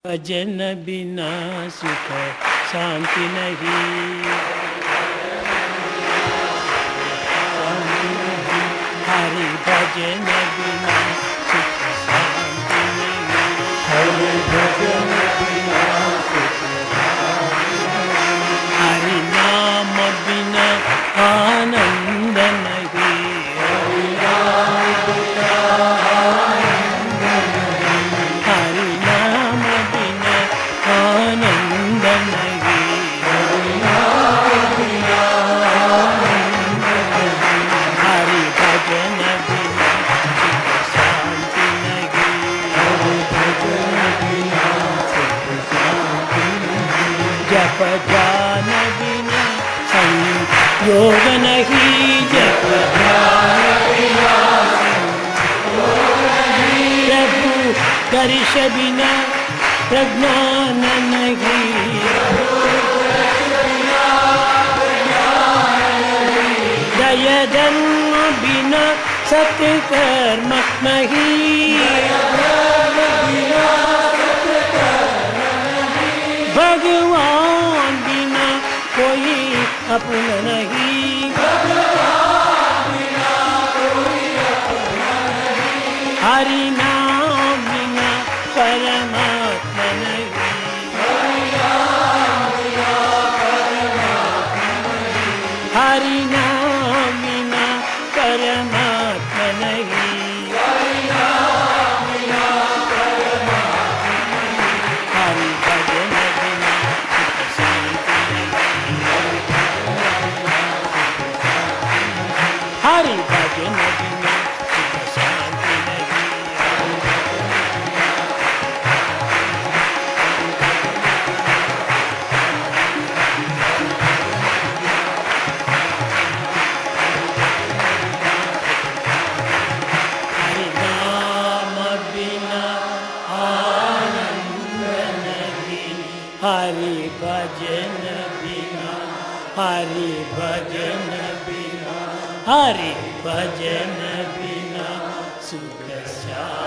भजन बिना सुख शांति नहीं, हरि भजन बिना सुख शांति नहीं, हरि भजन बिना सुख शांति नहीं, हरि नाम बिना आनंद नहीं, हरि नाम बिना आनंद नहीं, हरि नाम बिना आनंद नहीं, हरि नाम बिना आनंद नहीं, हरि भजन बिना सुख शांति नहीं, हरि भजन बिना सुख शांति नहीं, जप ध्यान बिना संयोग नहीं, जप ध्यान बिना संयोग नहीं, प्रभु दर्श बिना प्रज्ञान नहीं, दया धर्म बिना सत्कर्म नहीं, भगवान बिना कोई अपना नहीं, हरि नाम बिना परमात्मा नहीं, हरि नाम बिना परमात्मा नहीं, हरि भजन बिना सुख शांति नहीं, हरि भजन बिना सुख शांति नहीं, हरि नाम बिना आनंद नहीं, हरि भजन बिना, हरि भजन बिना, हरि भजन बिना सुख शांति।